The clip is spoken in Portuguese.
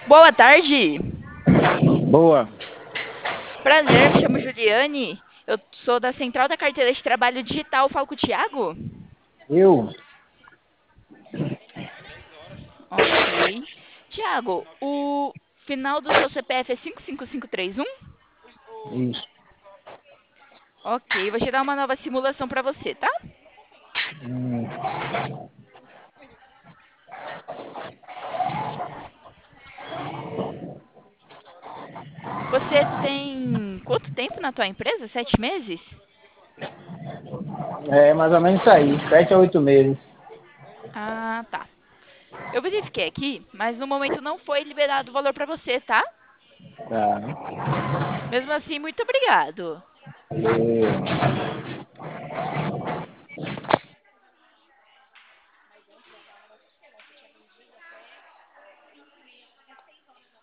Boa tarde. Boa. Prazer, me chamo Juliane. Eu sou da Central da Carteira de Trabalho Digital. Falo com o Thiago? Eu? Ok. Thiago, o final do seu CPF é 55531? Isso. Ok, vou gerar uma nova simulação para você, tá? Você tem quanto tempo na tua empresa? 7 meses? É mais ou menos isso aí, 7 a 8 meses. Ah, tá. Eu verifiquei aqui, mas no momento não foi liberado o valor para você, tá? Tá. Mesmo assim, muito obrigado. Valeu.